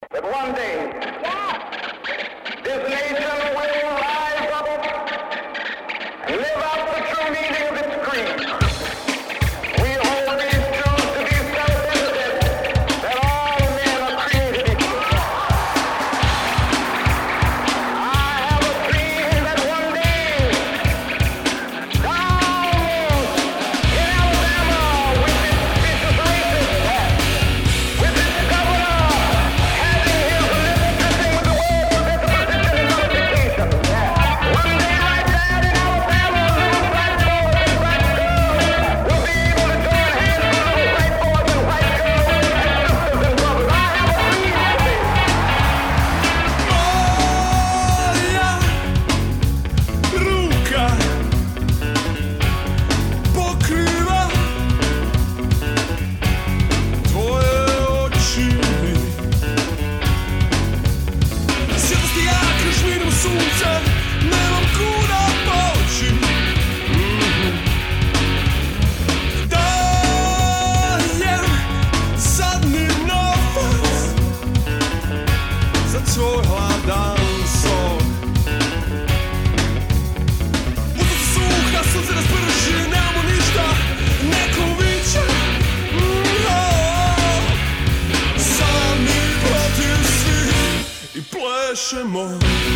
that one day this nation will rise up and live out the true meaning of its creed. We hold these truths to be self-evident, that all men are created equal. I have a dream that one day down in Alabama with its vicious racists, with its governor having his lips dripping with the words of disposition and nullification. One day like that in Alabama, little black boys and black girls will be able to join hands with little white boys and white girls as sisters and brothers. I have a dream today. Moja ruka pokrywa twoje oči. Svjetlosti jak žvinom sunca, nemam kuda poći. Dajem zadnji novac za tvoj hladan sok. Usta se suha, sunce nas prži, nemamo ništa, neko viče. Sami protiv svih i plešemo.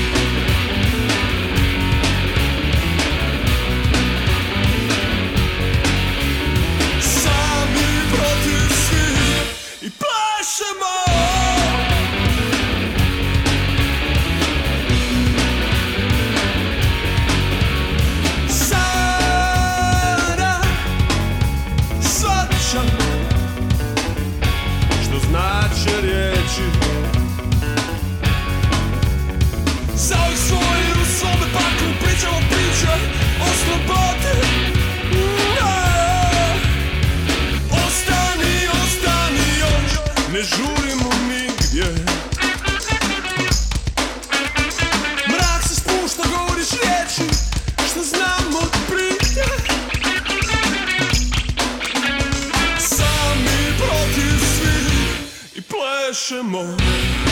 Sami protiv svih i plešemo. Sada shvaćam što znače riječi. Zauvijek svoji u svome paklu pričamo priče o slobodi. Ostani, ostani još, ne žurimo nigdje. Mrak se spušta, govoriš riječi što znam od prije. Sami protiv svih i plešemo.